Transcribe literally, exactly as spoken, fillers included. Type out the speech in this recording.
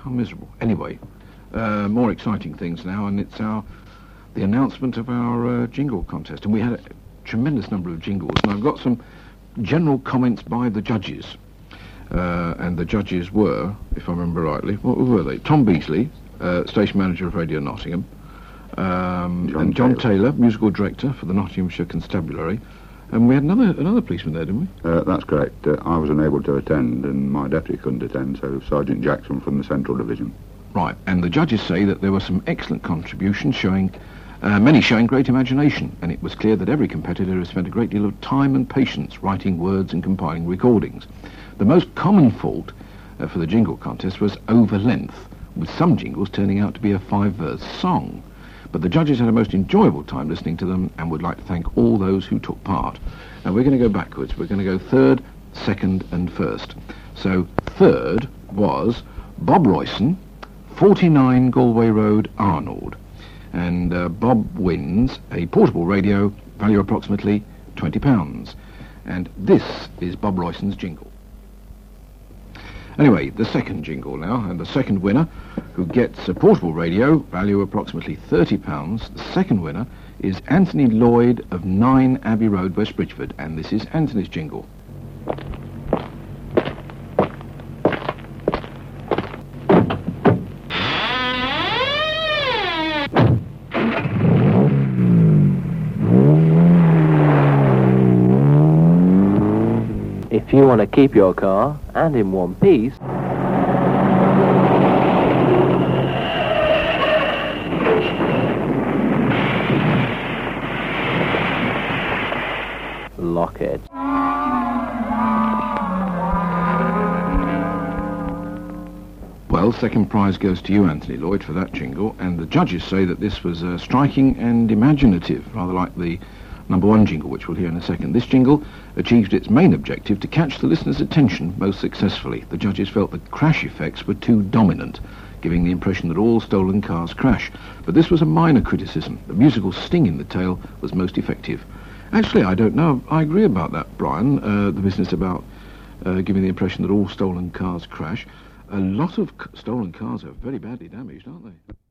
How miserable. Anyway, uh, more exciting things now, and it's our the announcement of our uh, jingle contest. And we had a tremendous number of jingles, and I've got some general comments by the judges. Uh, and the judges were, if I remember rightly, what were they? Tom Beasley, uh, station manager of Radio Nottingham, um, John and John Taylor. Taylor, musical director for the Nottinghamshire Constabulary. And we had another another policeman there, didn't we? Uh, that's correct. Uh, I was unable to attend, and my deputy couldn't attend, so Sergeant Jackson from the Central Division. Right, and the judges say that there were some excellent contributions showing, uh, many showing great imagination, and it was clear that every competitor has spent a great deal of time and patience writing words and compiling recordings. The most common fault uh, for the jingle contest was over length, with some jingles turning out to be a five-verse song. But the judges had a most enjoyable time listening to them and would like to thank all those who took part. Now we're going to go backwards. We're going to go third, second and first. So third was Bob Royson, forty-nine Galway Road, Arnold. And uh, Bob wins a portable radio, value approximately twenty pounds. And this is Bob Royson's jingle. Anyway, the second jingle now, and the second winner, who gets a portable radio, value approximately thirty pounds. The second winner is Anthony Lloyd of nine Abbey Road, West Bridgford, and this is Anthony's jingle. If you want to keep your car, and in one piece, lock it. Well, second prize goes to you, Anthony Lloyd, for that jingle, and the judges say that this was uh, striking and imaginative, rather like the number one jingle, which we'll hear in a second. This jingle achieved its main objective to catch the listener's attention most successfully. The judges felt the crash effects were too dominant, giving the impression that all stolen cars crash. But this was a minor criticism. The musical sting in the tale was most effective. Actually, I don't know. I agree about that, Brian, uh, the business about uh, giving the impression that all stolen cars crash. A lot of c- stolen cars are very badly damaged, aren't they?